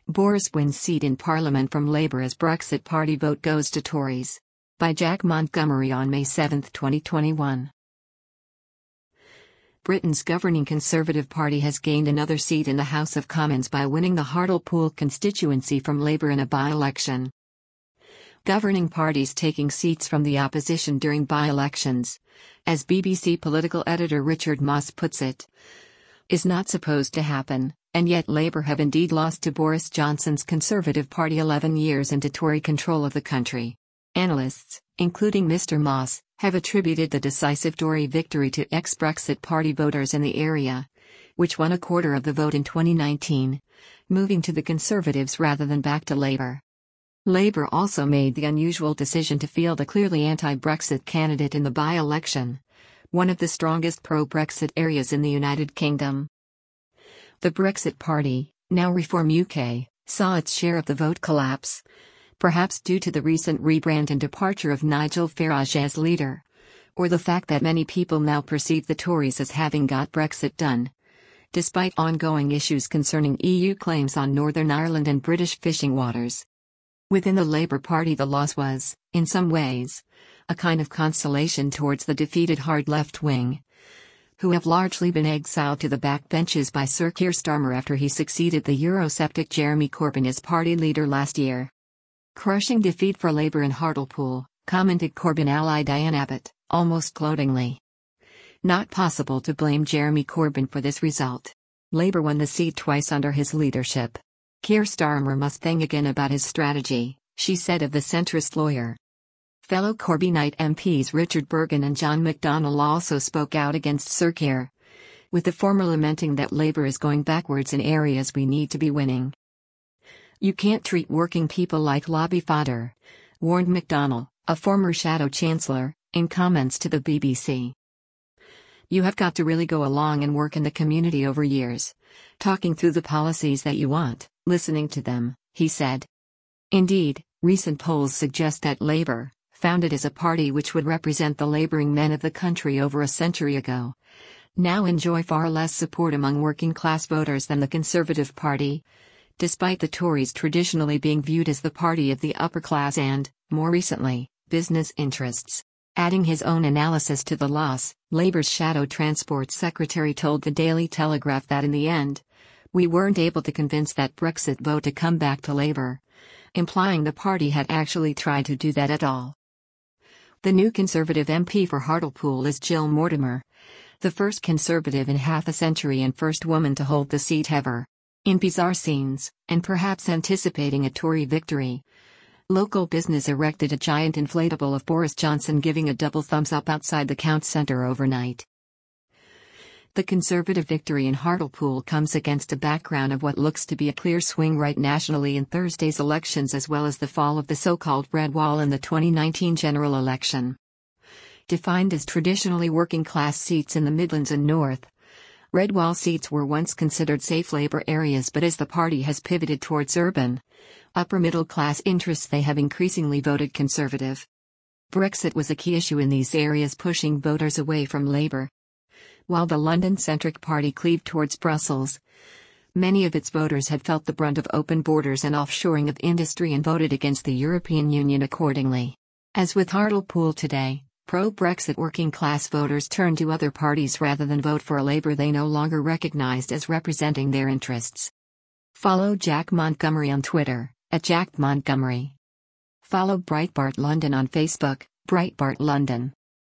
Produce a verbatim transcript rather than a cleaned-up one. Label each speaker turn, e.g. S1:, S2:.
S1: Boris wins seat in Parliament from Labour as Brexit party vote goes to Tories. By Jack Montgomery on May seventh, twenty twenty-one. Britain's governing Conservative Party has gained another seat in the House of Commons by winning the Hartlepool constituency from Labour in a by-election. Governing parties taking seats from the opposition during by-elections, as B B C political editor Richard Moss puts it, is not supposed to happen, and yet Labour have indeed lost to Boris Johnson's Conservative Party eleven years into Tory control of the country. Analysts, including Mister Moss, have attributed the decisive Tory victory to ex-Brexit Party voters in the area, which won a quarter of the vote in twenty nineteen, moving to the Conservatives rather than back to Labour. Labour also made the unusual decision to field a clearly anti-Brexit candidate in the by-election, one of the strongest pro-Brexit areas in the United Kingdom. The Brexit Party, now Reform U K, saw its share of the vote collapse, perhaps due to the recent rebrand and departure of Nigel Farage as leader, or the fact that many people now perceive the Tories as having got Brexit done, despite ongoing issues concerning E U claims on Northern Ireland and British fishing waters. Within the Labour Party, the loss was, in some ways, a kind of consolation towards the defeated hard left wing, who have largely been exiled to the backbenches by Sir Keir Starmer after he succeeded the Eurosceptic Jeremy Corbyn as party leader last year. Crushing defeat for Labour in Hartlepool, commented Corbyn ally Diane Abbott, almost gloatingly. Not possible to blame Jeremy Corbyn for this result. Labour won the seat twice under his leadership. Keir Starmer must think again about his strategy, she said of the centrist lawyer. Fellow Corbynite M Ps Richard Burgon and John McDonnell also spoke out against Sir Keir, with the former lamenting that Labour is going backwards in areas we need to be winning. You can't treat working people like lobby fodder, warned McDonnell, a former Shadow Chancellor, in comments to the B B C. You have got to really go along and work in the community over years, talking through the policies that you want, listening to them, he said. Indeed, recent polls suggest that Labour, founded as a party which would represent the labouring men of the country over a century ago, now enjoy far less support among working-class voters than the Conservative Party, despite the Tories traditionally being viewed as the party of the upper class and, more recently, business interests. Adding his own analysis to the loss, Labour's Shadow Transport Secretary told the Daily Telegraph that in the end, we weren't able to convince that Brexit vote to come back to Labour, implying the party had actually tried to do that at all. The new Conservative M P for Hartlepool is Jill Mortimer, the first Conservative in half a century and first woman to hold the seat ever. In bizarre scenes, and perhaps anticipating a Tory victory, local business erected a giant inflatable of Boris Johnson giving a double thumbs up outside the Count Centre overnight. The Conservative victory in Hartlepool comes against a background of what looks to be a clear swing right nationally in Thursday's elections as well as the fall of the so-called Red Wall in the twenty nineteen general election. Defined as traditionally working-class seats in the Midlands and North, Red Wall seats were once considered safe Labour areas, but as the party has pivoted towards urban, upper-middle-class interests, they have increasingly voted Conservative. Brexit was a key issue in these areas, pushing voters away from Labour. While the London-centric party cleaved towards Brussels, many of its voters had felt the brunt of open borders and offshoring of industry and voted against the European Union accordingly. As with Hartlepool today, pro-Brexit working-class voters turn to other parties rather than vote for a Labour they no longer recognized as representing their interests. Follow Jack Montgomery on Twitter, at Jack Montgomery. Follow Breitbart London on Facebook, Breitbart London.